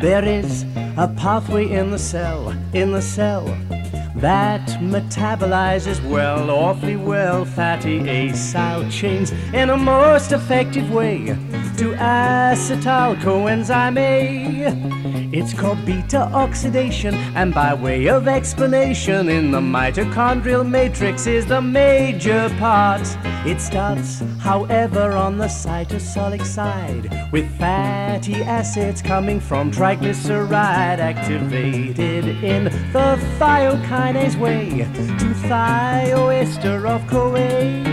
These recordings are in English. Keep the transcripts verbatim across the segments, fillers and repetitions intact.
There is a pathway in the cell, in the cell, that metabolizes well, awfully well, fatty acyl chains in a most effective way to acetyl coenzyme A. It's called beta oxidation, and by way of explanation, in the mitochondrial matrix is the major part. It starts, however, on the cytosolic side, with fatty acids coming from triglyceride activated in the thiokinase way to thioester of CoA.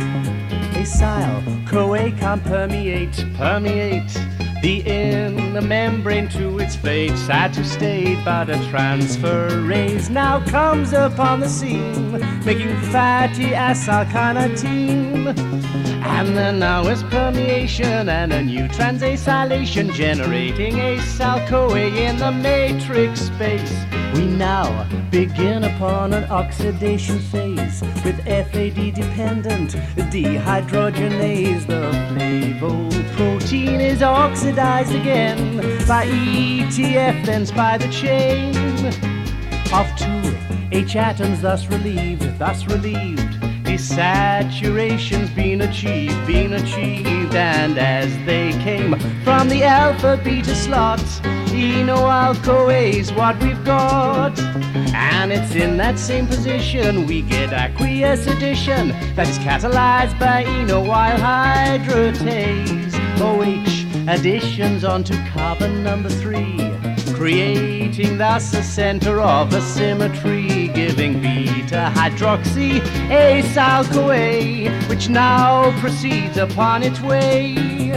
Acyl CoA can permeate, permeate the inner membrane to its fate, sad to state, but a transferase now comes upon the scene, making fatty acyl carnitine. And then now is permeation and a new transacylation, generating acyl-CoA in the matrix space. We now begin upon an oxidation phase with F A D-dependent dehydrogenase. The flavoprotein is oxidized again by E T F, thence by the chain of two H atoms, thus relieved, thus relieved. Desaturation's been achieved, been achieved, and as they came from the alpha-beta slots, eno-alcoa's what we've got. And it's in that same position we get aqueous addition that is catalyzed by enoyl hydratase. OH additions onto carbon number three, creating thus a center of asymmetry, giving beta hydroxy acyl-CoA, which now proceeds upon its way.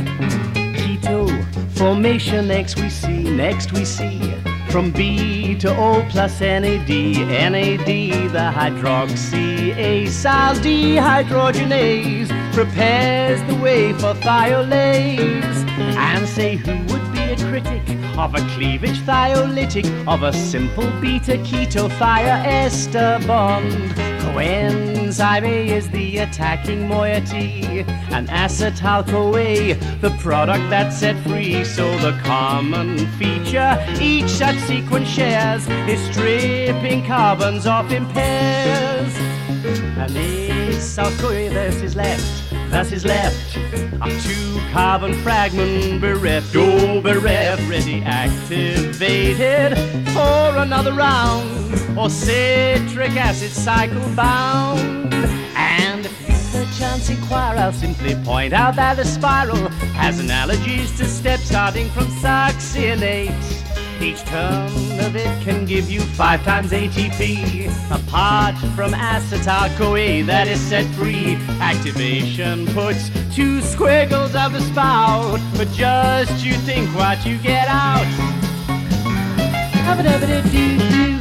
Keto formation next we see, next we see, from B to O plus N A D, N A D, the hydroxy acyl dehydrogenase prepares the way for thiolase. And say, who would be a critic of a cleavage thiolytic of a simple beta keto thioester bond? Coenzyme A is the attacking moiety, and acetyl-CoA the product that's set free. So the common feature each such sequence shares is stripping carbons off in pairs. And acyl-CoA thus is left, thus is left a two-carbon fragment bereft, oh bereft, ready activated for another round, or citric acid cycle bound. And if you perchance inquire, I'll simply point out that the spiral has analogies to steps starting from succinate. Each term of it can give you five times A T P, apart from acetyl-CoA that is set free. Activation puts two squiggles of the spout, but just you think what you get out.